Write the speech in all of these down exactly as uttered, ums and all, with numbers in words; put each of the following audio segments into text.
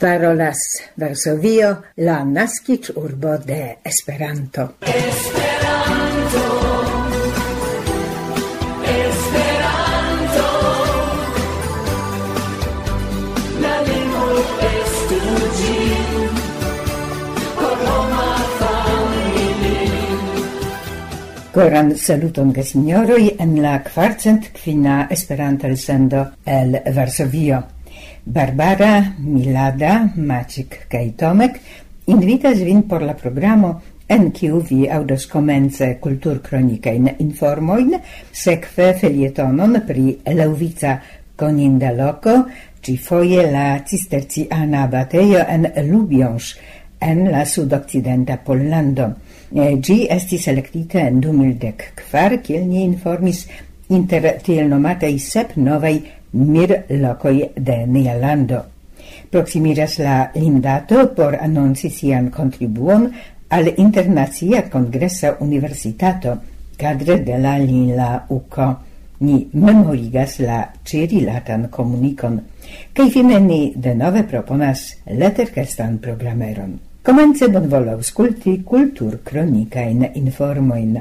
Parolas Varsovio, la naskic urbo de Esperanto. Esperanto, Esperanto, la lingvo estu ĝi por homa familio. Koran saluton gesignoroj en la kvarcent kvina Esperanta elsendo el Varsovio. Barbara, Milada, Maciek kaj Tomek invitas vin por la programo en kiu vi audos komence kulturkronikajn informojn, sekve felietonon pri laŭvica koninda loko, ĉifoje la cisterciana abatejo en Lubjanż en la sudokcidenta Pollando. Ĝi estis elektita en du mil dek kvar, kiel ni informis, inter tiel nomataj sep novaj mir locoi de nia lando. Proximiras la limdato por annonci sian contribuon al Internacia Congressa Universitato, cadre de la Lila Uco. Ni memorigas la cirilatan comunicon, kai fine ni denove proponas leterkestan programeron. Komence bonvolu aŭskulti kulturkronikajn informojn.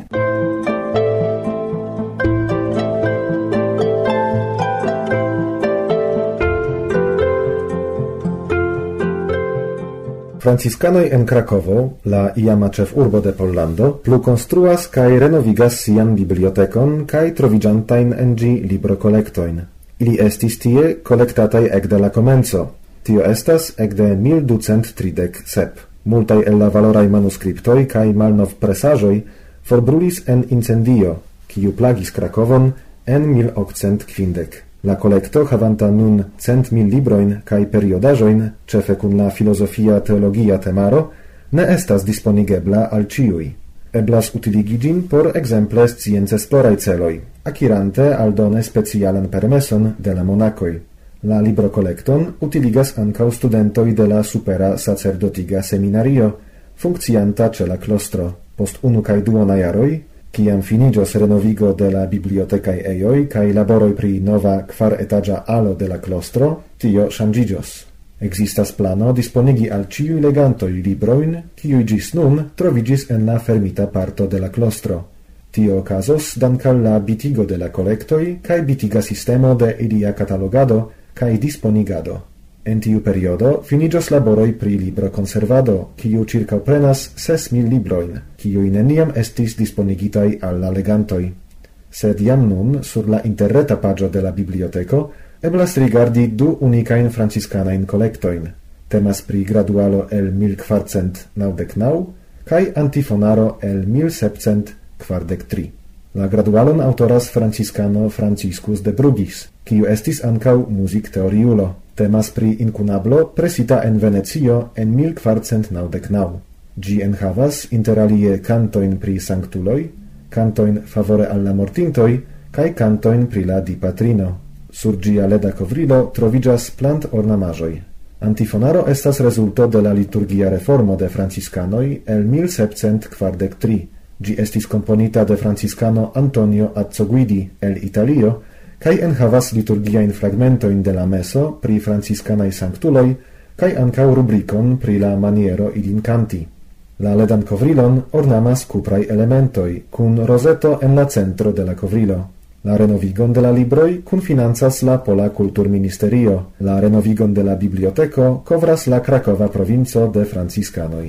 Franciscanoj en Krakovo, la iama ĉefurbo de Pollando, plu konstruas kaj renovigas sian bibliotekon kaj troviĝantajn en ĝi librokolektojn. Ili estis tie kolektataj ekde la komenco. Tio estas ekde mil ducent tridek sep. Multaj el la valoraj manuskriptoj kaj malnovpresaĵoj forbrulis en incendio, kiu plagis Krakovon en mil okcent kvindek. La kolekto, havanta nun cent mil librojn kaj periodaĵojn, ĉefe kun la filozofia teologia temaro, ne estas disponigebla al ĉiuj. Eblas utiligi ĝin por ekzemple scienc-esploraj celoj, akirante aldone specialan permeson de la monakoj. La librokolekton utiligas ankaŭ studentoj de la supera sacerdotiga seminario, funkcianta ĉe la klostro. Post unu kaj duona jaroj, kiam finiĝos renovigo de la bibliotekaj ejoj kaj laboroj pri nova kvar-etaĝa alo de la klostro, tio ŝanĝiĝos. Ekzistas plano disponigi al ĉiuj legantoj librojn, kiuj ĝis nun troviĝis en la fermita parto de la klostro. Tio okazos dank'al la bitigo de la kolektoj kaj bitiga sistemo de ilia katalogado kaj disponigado. En tiu periodo finiĝos laboroj pri librokonservado, kiu ĉirkaŭprenas ses mil librojn, kiuj neniam estis disponigitaj al la legantoj. Sed jam nun sur la interreta paĝo de la biblioteko eblas rigardi du unikajn franciskanajn kolektojn. Temas pri gradualo el mil kvarcent naŭdek naŭ kaj antifonaro el mil sepcent kvardek tri. La gradualon autoras franciskano Franciscus de Brugis, kiu estis ankaŭ muzikteoriulo. Temas pri inkunablo presita en Venecio en mil kvarcent naŭdek naŭ. Ĝi enhavas inter alie kantojn pri sanktuloj, kantojn favore al la mortintoj kaj kantojn pri la Dipatrino. Sur ĝia leda kovrilo troviĝas plant-ornamaĵoj. Antifonaro estas rezulto de la liturgia reformo de franciskanoj el mil sepcent kvardek tri. Ĝi estis komponita de franciskano Antonio Azzoguidi el Italio kaj enhavas liturgiajn fragmentojn de la meso pri franciskanaj sanktuloj kaj ankaŭ rubrikon pri la maniero ilin kanti. La ledan kovrilon ornamas kupraj elementoj kun rozeto en la centro de la kovrilo. La renovigon de la libroj kunfinancas la Pola Kulturministerio. La renovigon de la biblioteko kovras la Krakova provinco de franciskanoj.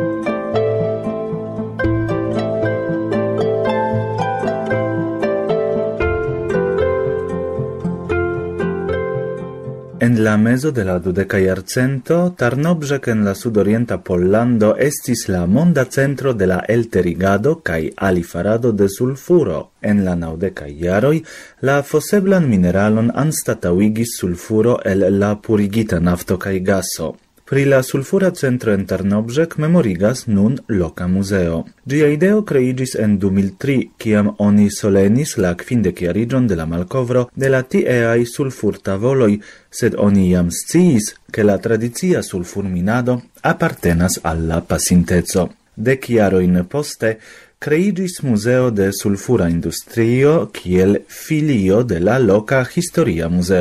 En la mezo de la dudeka jarcento, Tarnobrzeg en la sudorienta Pollando estis la monda centro de la elterigado kaj alifarado de sulfuro. En la naŭdekaj jaroj la foseblan mineralon anstataŭigis sulfuro el la purigita nafto kaj gaso. Pri la sulfura centro en Tarnobrzeg memorigas nun loka muzeo. Ĝia ideo kreiĝis en du mil tri, kiam oni solenis la kvindekjariĝon de la malkovro de la tieaj sulfurtavoloj, sed oni jam sciis, ke la tradicia sulfurminado apartenas al la pasinteco. Dek jarojn poste kreiĝis muzeo de sulfura industrio kiel filio de la loka historia muzeo.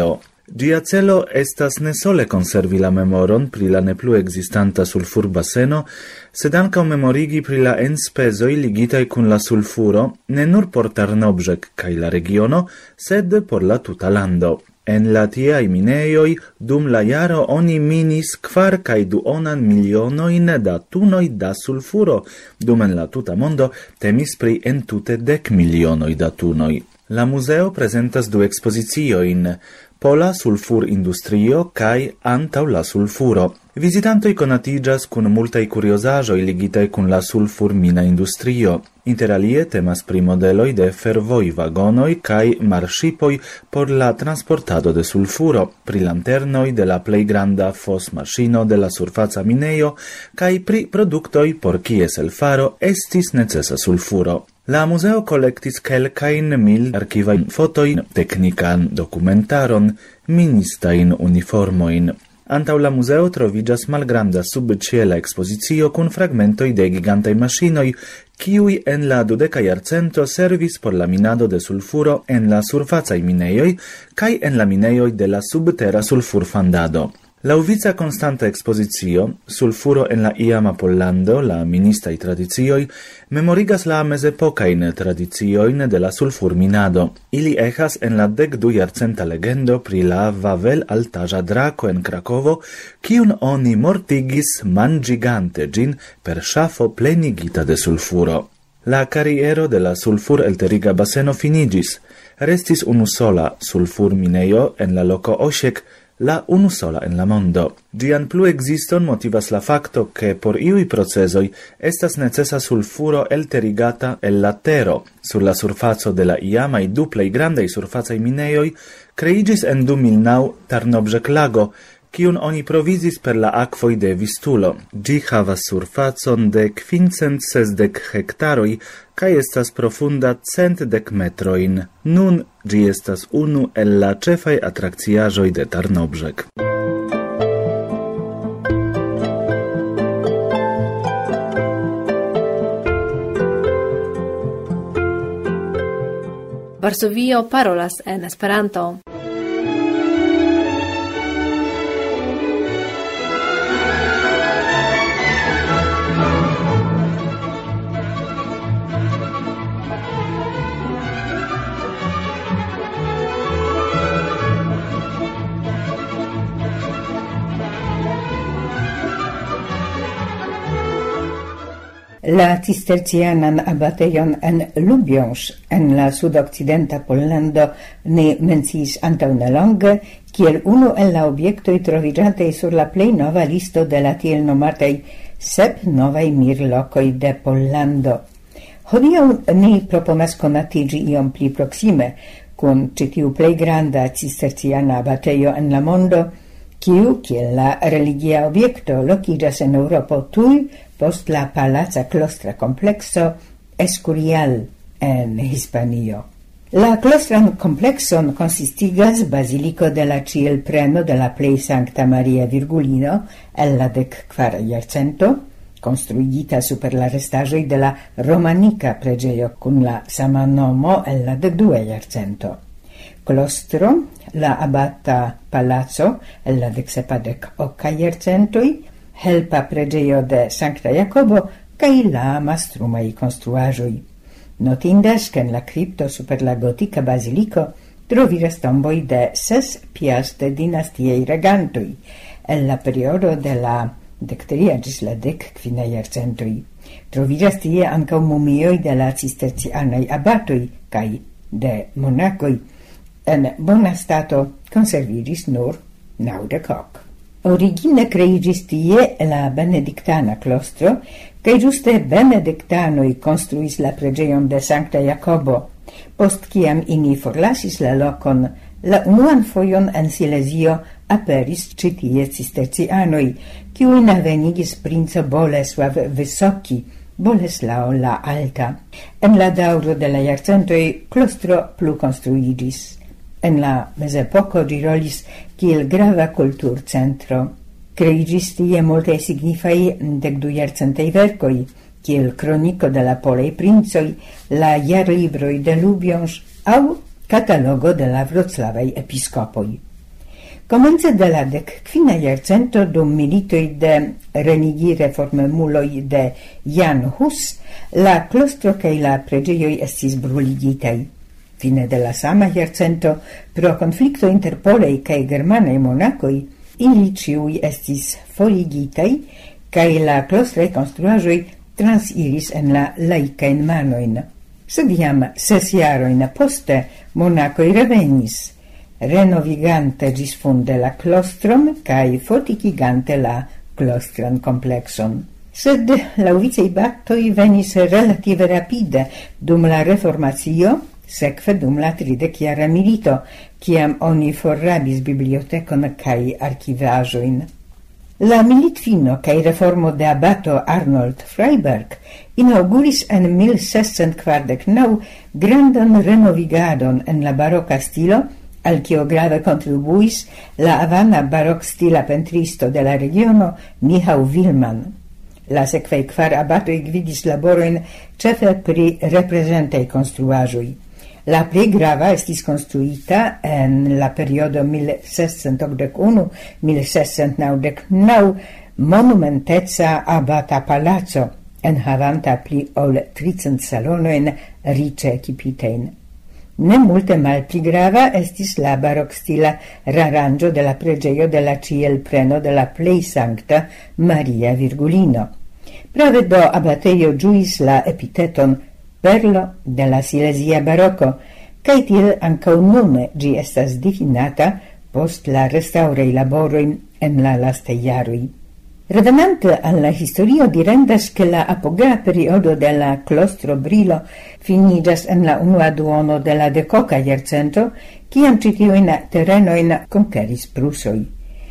Gia celo estas ne sole conservi la memoron pri la ne plu existanta sulfurbaseno, sed ankaŭ memorigi pri la enspezoj ligitaj kun la sulfuro, ne nur por Tarnobrzeg kaj la regiono, sed por la tuta lando. En la tiaj minejoj dum la jaro oni minis kvar kaj duonan milionojn da tunoj da sulfuro, dum en la tuta mondo temis pri entute dek milionoj da tunoj. La museo presentas du ekspoziciojn, Pola sulfur industrio kai antau la sulfuro. Visitantoi conatigas kun multai curiosagioi ligitai kun la sulfur mina industrio. Inter alie temas pri modeloi de fervoi vagonoi kai marshipoi por la transportado de sulfuro, pri lanternoi de la plei granda fos machino de la surfaca mineio, kai pri produktoi por kies el faro estis necesa sulfuro. La museo collectis kelkain mil archivain fotoin, technican documentaron, ministain uniformoin. Antau la museo trovigas malgranda subciela exposizio kun fragmentoi de gigantai machinoi, kiui en la dudeca jarcento servis por la minado de sulfuro en la surfacai mineioi, kai en la mineioi de la subterra sulfurfandado. La uvica constanta exposizio, sulfuro en la iama Pollando, la ministai tradizioi, memorigas la mezepocain tradizioin de la sulfurminado. Ili echas en la dec du jarcenta legendo pri la Vavel altaja draco en Krakovo, kiun oni mortigis mangigante gin per ŝafo plenigita de sulfuro. La carriero de la sulfur elteriga baseno finigis. Restis unu sola sulfur mineio en la loco Osiek, la unusola en la mondo. Gian plu existon motivas la facto che por iui procesoi estas necesa sulfuro elterigata el la tero. Sur la surfaco de la iamai du plei grandei surfacai mineioi creigis en du mil naŭ Tarnobrzeg lago, kiun oni provisis per la akvoj de Vistulo. Gi havas surfacon de quincent sesdek hektaroj kaj estas profunda cent dek metrojn. Nun gi estas unu el la ĉefaj atrakciaĵoj de Tarnobrzeg. Varsovio parolas en Esperanto. La cistercianan abatejon en Lubionsz en la sudoccidenta Pollando ne menciis antaŭ nelonge kiel unu el la objektoj troviĝantaj sur la plej nova listo de la tiel nomataj sep novaj mirlokoj de Pollando. Hodiaŭ ni proponas konatiĝi iom pli proksime kun ĉi tiu plej granda cisterciana abatejo en la mondo, kiu kiel la religia objekto lokiĝas en Eŭropo tuj post la palaca klostra complexo Escurial en Hispanio. La klostran complexon consistigas basilico de la Cielpreno de la plej Sancta Maria Virgulino el la dek kvara jarcento, construigita super la restaĵoj de la romanika preĝejo kun la sama nomo el la dekdua jarcento. Klostro, la abata palaco el la deksepadek oka jarcentoj, helpa preĝejo de Sankta Jakobo kaj la mastrumaj konstruaĵoj. Notindas ke en la kripto super la gotika baziliko troviĝas tomboj de ses Piaste dinastiaj regantoj el la periodo de la dektria ĝis la dekkvina jarcentoj. Troviĝas tie ankaŭ mumioj de la cistercianaj abatoj kaj de monakoj. En bona stato konserviĝis nur naŭdek ok. Origine creigis tie la benedictana klostro, kaj ĝuste benediktanoj konstruis la preĝejon de Sankta Jakobo. Post kiam ili forlasis la lokon, la unuan fojon en Silezio aperis ĉi tie cistercianoj, kiujn avenigis princo Boleslav Vysoki, Boleslao la Alta. En la daŭro de la jarcentoj klostro plu konstruiĝis. En la mezepoko ĝi rolis kiel grava kulturcentro. Kreiĝis tie multaj signifaj dekdujarcentaj verkoj, kiel Kroniko de la polaj princoj, la jarlibroj de Lubionsz aŭ katalogo de la vroclavaj episkopoj. Comence de la decquina jarcento dum militoi de renigi reformemuloi de Jan Hus, la clostro cae la pregeioi estis bruligitai. Fine de la sama jarcento, pro conflicto inter polei cae germanei monacoi, ili ciui estis forigitai, cae la clostrei construagioi transiris en la laicain manoin. Sed iam ses jaroin poste monacoi revenis, renovigante gis funde la clostrom cae forticigante la clostran complexon. Sed laŭvicei battoi venis relative rapide dum la reformatio, sekve dum la tridekjara milito, kiam oni forrabis bibliotecon cae archivaĵojn. La militfino cae reformo de abato Arnold Freiberg inauguris en mil sescent kvardek naŭ grandan renovigadon en la baroka stilo, al quio grave contribuis la Havana barok stila pentristo de la regiono Michał Wilman. La sekvaj kvar abatoj gvidis laborojn ĉefe pri reprezentaj konstruaĵoj. La plej grava estis konstruita en la periodo mil sescent okdek unu - mil sescent naŭdek naŭ monumenteca abata palaco, enhavanta pli ol tricent salonojn riĉe ekipitajn. Ne multe mal pli grava estis la barok stila raranĝo de la preĝejo de la ĉielpreno de la plej sankta Maria Virgulino. Prave do abatejo ĝuis la epiteton perlo de la Silezia baroko, kaj tiel ankaŭ nune ĝi estas difinata post la restaŭraj laboroj en la lastaj jaroj. Revenante al la historio direndas che la apogea periodo de la clostro brilo finigas en la unua duono de la decoca jarcento, ciam citiuin terenoin conqueris prusoi.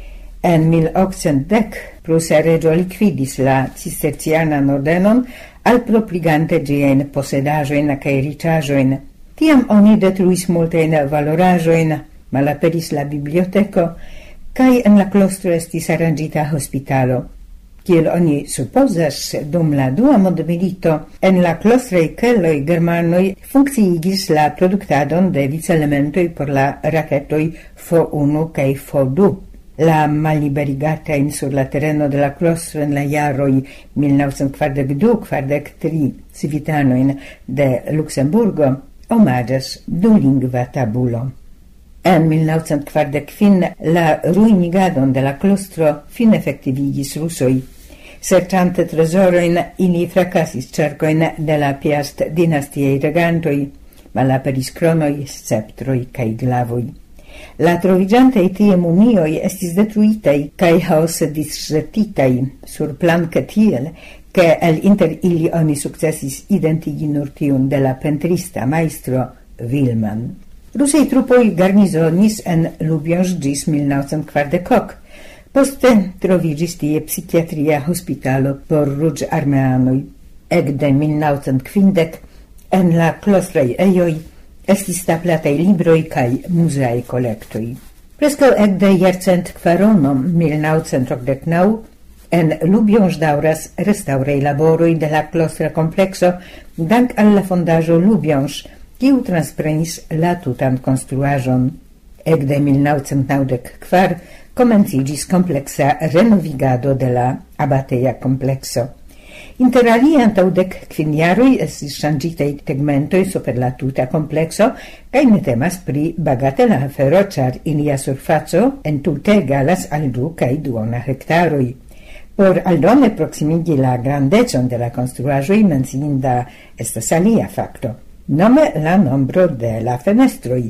En mil occent dec prusa regio liquidis la cistercianan ordenon al propligante gien posedajoin cae ricajoin. Tiam oni detruis multein valorajoin, malaperis la biblioteco, cae en la clostro estis arrangita hospitalo. Kiel oni supposas, dum la dua mondmilito, en la clostrei celoi germanoi funkciigis la productadon de vicelementoi por la raketoi F unu cae F du. La malliberigatain sur la terreno de la clostro en la jaroi mil novecent kvardek du kvardek tri civitanoin de Luxemburgo omagas dulingva tabulo. En mil novecent kvardek fin la ruinigadon de la clostro fin effectivigis rusoi. Serĉante trezorojn ili frakasis cercoin de la Piast dinastiei regantoi, malaperis kronoj, sceptroj kaj glavoj. La troviĝantaj tie mumioj estis detruitaj kaj haose disŝertitaj surplanke tiel, ke el inter ili oni sukcesis identigi nur tiun de la pentrista majstro Wilman. Rusaj trupoj garnizonis en Lubjanż ĝis mil novecent kvardek ok. Poste trovigis tie psichiatria hospitalo por ruĝarmeanoj. Ekde mil novecent kvindek en la klostraj ejoj estis taplataj libroj kaj muzeaj kolektoj. Preskaŭ ekde jarcent kvarono mil novecent okdek naŭ en Lubjanż daŭras restaŭraj laboroj de la klostra komplekso dank al la fondaĵo Lubjanż, kiu transprenis la tutan konstruaĵon. Ekde mil novecent naŭdek kvar komencigis kompleksa renovigado de la abateja komplekso. Inter alie antaŭ dek kvin jaroj estis ŝanĝitaj tegmentoj super la tuta komplekso, kaj ne temas pri bagatela afero, ĉar ilia surfaco entute egalas al du kaj duona hektaroj. Por aldone proksimigi la grandecon de la konstruaĵoj menciinda estas alia fakto, nome la nombro de la fenestroj,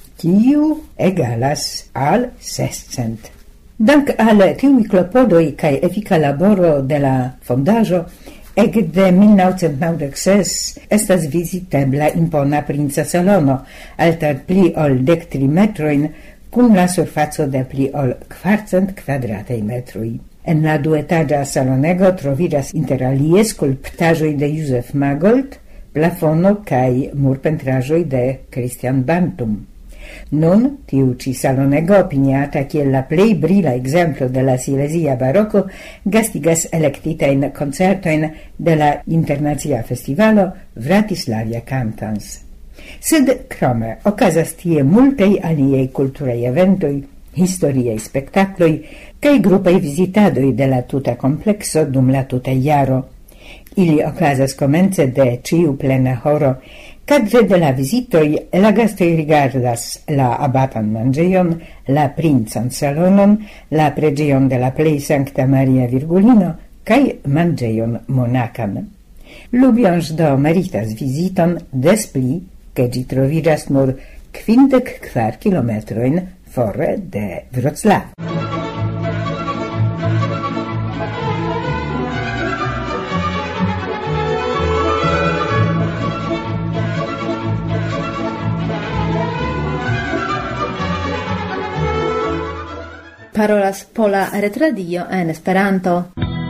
kiu egalas al sescent. Dank al tiuj klopodoj kaj efika laboro de la fondaĵo, ekde mil novecent naŭdek ses estas vizitebla impona princa salono, alta pli ol dek tri metrojn, kun la surfaco de pli ol kvarcent kvadrataj metroj. En la duetaĝa salonego troviĝas inter alie skulptaĵoj de Josef Magold, plafono kaj murpentraĵoj de Christian Bantum. Nun, tiu ci salonego opiniata kiel la plej brila ekzemplo de la Silezia baroko gastigas elektitajn koncertojn de la internacia festivalo Vratislavia Cantans. Sed krome okazas tie multaj aliaj kulturaj eventoj, historiei spectacloi, cae grupei visitadoi de la tuta complexo dum la tuta iaro. Ili ocasas comence de ciu plena horo. Cadre de la visitoi, la gastoi rigardas la abatan mangeion, la princan salonon, la pregion de la plei Sancta Maria Virgulino, cae mangeion monacan. Lubionż do meritas visiton des pli, che gi troviras nur kvindek kvar kilometroin fore de Wroclaw. Parolas Pola Retradio en Esperanto.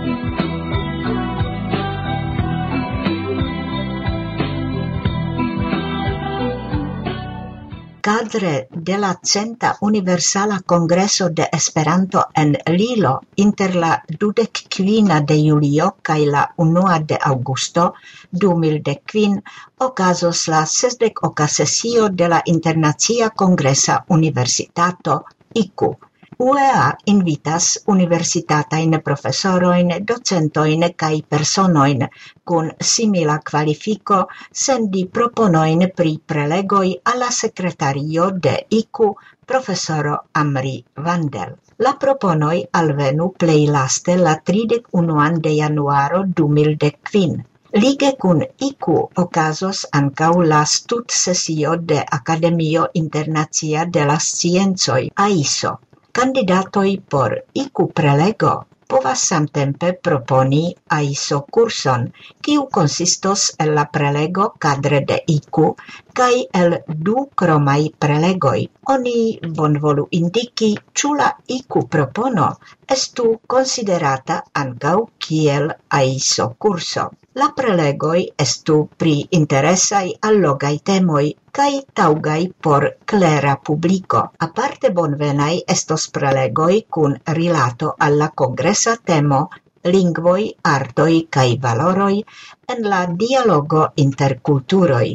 Cadre de la centa Universala Congreso de Esperanto en Lilo inter la dudek kvina de julio kaj la unua de aŭgusto du mil dek kvin okazos la sesdek oka sesio de la Internacia Kongresa Universitato I C U. U E A invitas universitatajn profesorojn, docentojn kaj personojn kun simila kvalifiko sendi proponojn pri prelegoj al la sekretario de I C U, profesoro Amri Vandel. La proponoj alvenu plej laste la tridek unuan de januaro du mil dek kvin. Lige kun I C U okazos ankaŭ la studsesio de Akademio Internacia de la Sciencoj A I S O. Candidatoi por I C U prelego povas samtempe proponi A I S O kurson, kiu konsistos el la prelego cadre de I C U kaj el du kromaj prelegoj. Oni bonvolu indiki, ĉu la I C U propono estu konsiderata ankaŭ kiel A I S O kurso. La prelegoj estu pri interesaj allogaj temoj kaj taŭgaj por klera publiko. Aparte bonvenaj estos prelegoj kun rilato al la kongresa temo lingvoj, artoj kaj valoroj en la dialogo inter kulturoj.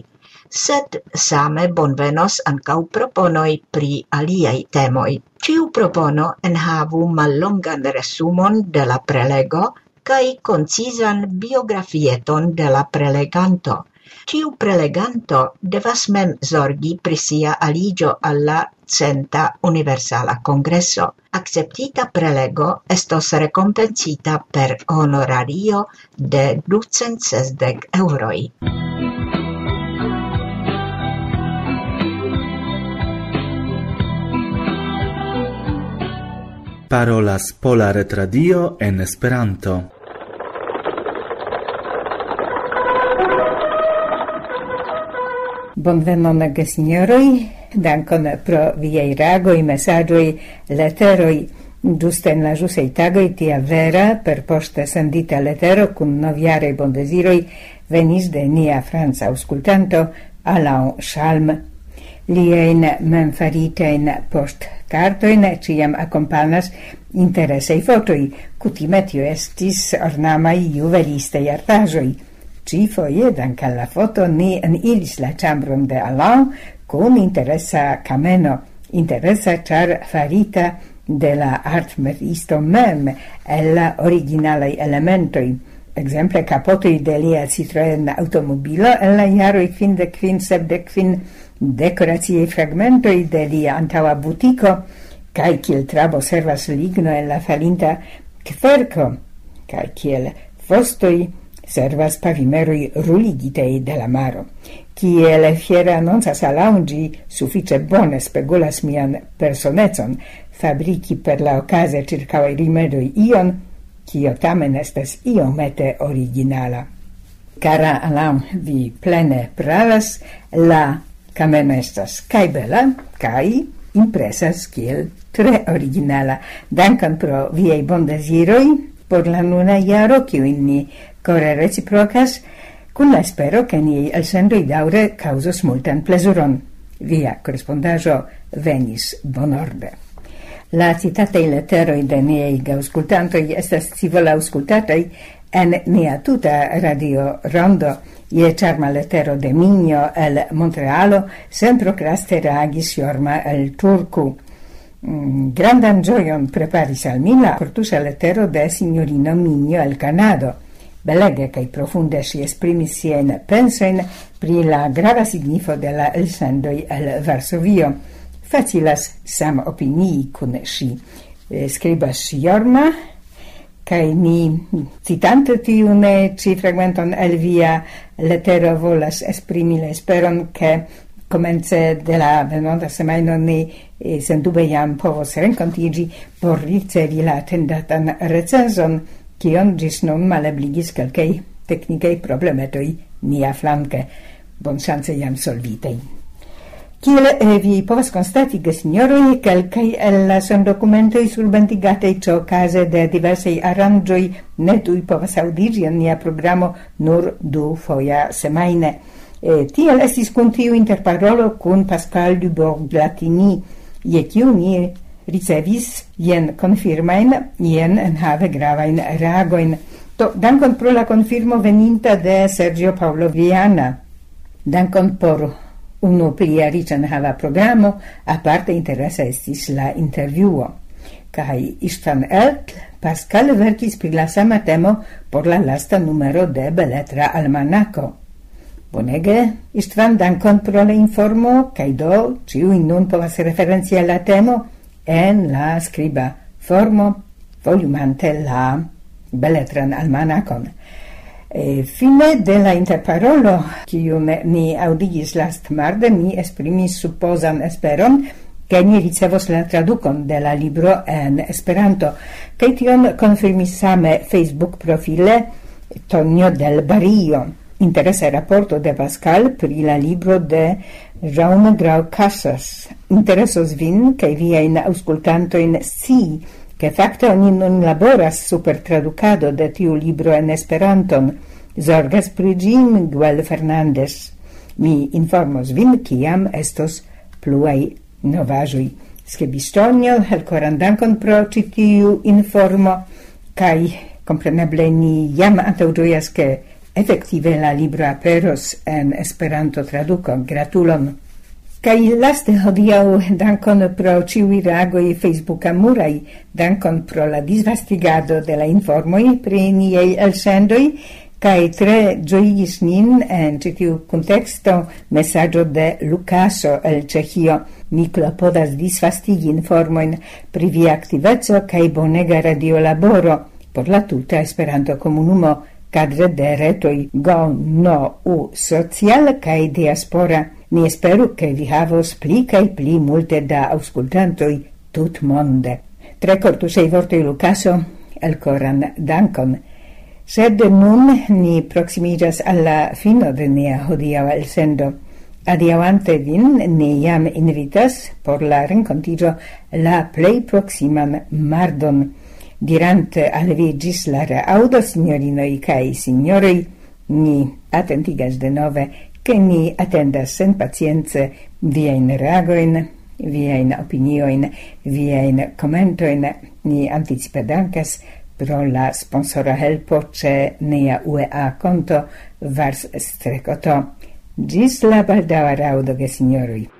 Sed same bonvenos ankaŭ proponoj pri aliaj temoj. Ĉiu propono enhavu mallongan resumon de la prelego kaj koncizan biografieton de la preleganto. Ciu preleganto devas mem zorgi pri sia aliĝo al la centa Universala Kongreso. Akceptita prelego estos rekompensita per honorario de ducent sesdek eŭroj. Parolas Pola Retradio en Esperanto. Bonvenon gesinjoroj, dankon pro viaj reagoj, mesaĝoj, leteroj. Ĝuste en la ĵusaj tagoj tia vera perpoŝte sendita letero kun novjaraj bondeziroj venis de nia franca aŭskultanto Alain Chalm. Liajn memfaritajn poŝtkartojn ĉiam akompanas interesaj fotoj. Kutime tio estis ornamaj juvelistaj artaĵoj. Cifoje, dank alla foto, ni eniris la ĉambron de Alain kun interesa kameno. Interesa ĉar farita de la artmetisto mem el la originalaj elementoj. Exemple, kapotoj de lia Citroen automobilo en la jaroj kvindek kvin sepdek kvin, dekoraciaj fragmentoj de lia antaŭa butiko, kaj kiel trabo servas ligno en la falinta kverko, kaj kiel fostoj servas pavimeroj ruligitej de la maro. Kiel fiera anoncas Alain, ĝi sufiĉe bone spegulas mian personecon fabriki per la okaze ĉirkaŭaj rimedoj ion, kio tamen estas iomete originala. Cara Alain, vi plene pravas, la kameno estas kaj bela, kaj impresas kiel tre originala. Dankon pro viaj bondeziroj por la nuna jaro, kiujn ni kore reciprocas, kun la espero ke niaj elsendoj daŭre kaŭzos multan plezuron. Via korespondaĵo venis bonorde. La citataj leteroj de niaj aŭskultantoj estas scivola aŭskultataj en nia tuta radio rondo. Je ĉarma letero de Minjo el Montrealo senprokraste reagis Jorma el Turku. Mm, grandan gioion preparis al mi la cortusa lettero de signorino Minio el Canado. Belege cae profunde si esprimis sien pensoin pri la grava signifo de la elsendoi el Varsovio. Facilas sam opinii cun si. Eh, scribas Jorma, cae ni, citante tiune ci fragmenton el via lettero volas esprimi le esperon che comence de la venonta semaino ni eh, sendube jam povos rencontigi por ricevi la attendatan recenson, kion gis nun malebligis calcei technicei problemetoi nia flanque, bon chance jam solvitei. Kiel eh, vi povas constati, signoroi, calcei el la son documentoi surbendigatei cio case de diversei arangioi ne tui povas audigi en nia programo nur du foia semaine. E tiel estis kun tiu interparolo kun Pascal Dubourg-Latini, je kiu ni ricevis jen confirmain, jen enhave gravain reagoin. To, dankon pro la confirmo veninta de Sergio Paulo Viana. Dankon por unu plia riĉa enhava programo, aparte interesa estis la intervjuo. Kaj Istvan Eltl Pascal verkis pri la sama temo por la lasta numero de Beletra Almanaco. Bonege, Istvan, dankon pro la informo, kaj do ĉiuj nun povas referenci al la temo en la skriba formo, volumante la Beletran Almanacon. E fine de la interparolo, kiun ni audigis last marde, mi esprimis supposan esperon, che ni ricevos la traducon de la libro en Esperanto, che tion confirmis same Facebook profile Tonio del Barrio. Interesse rapporto de Pascal pri la libro de Jaume Grau Casas. Interessos vin, che vien auscultantoin scii, che facte oni nun laboras super traducado de tiu libro en Esperanton, zorgas pri ĝi Miguel Fernandez. Mi informos vin kiam estos pluaj novaĵoj. Skribis Tonio, elkoran dankon pro ĉi tiu informo, kaj kompreneble ni jam antaŭĝojas, ke efektive la libro aperos en Esperanto traduko. Gratulon! Kai laste hodiaŭ dankon pro ĉiuj reagoj Facebooka muraj, dankon pro la disvastigado de la informoj pri niaj elsendoj, kai tre ĝojigis nin en ĉi tiu kunteksto mesaĝo de Lukaso el Ĉeĥio. Mi klopodas disvastigi informojn pri via aktiveco kaj bonega radiolaboro por la tuta Esperanto-komunumo kadre de retoj Go, No, U, Social kaj Diaspora. Ni esperu che vi havos pli kaj pli multe da auscultantoj tutmonde. Tre cortusei vortoi Lucaso, elkoran dankon. Sed nun ni proximigas alla fino de nia hodiaŭa elsendo. Adiaŭante vin, ni jam invitas por la renkontiĝo la plej proximan mardon, dirante al vi ĝis la reaŭdo, signorinoj kaj signoroj, ni atentigas denove che ni attendas sen pazienze viain reagoin, viain opinioin, viain commentoin. Ni anticipe dankas pro la sponsora helpo ce nia U E A conto Vars Strecoto. Gis la baldaŭa raŭdo, gesignoroj.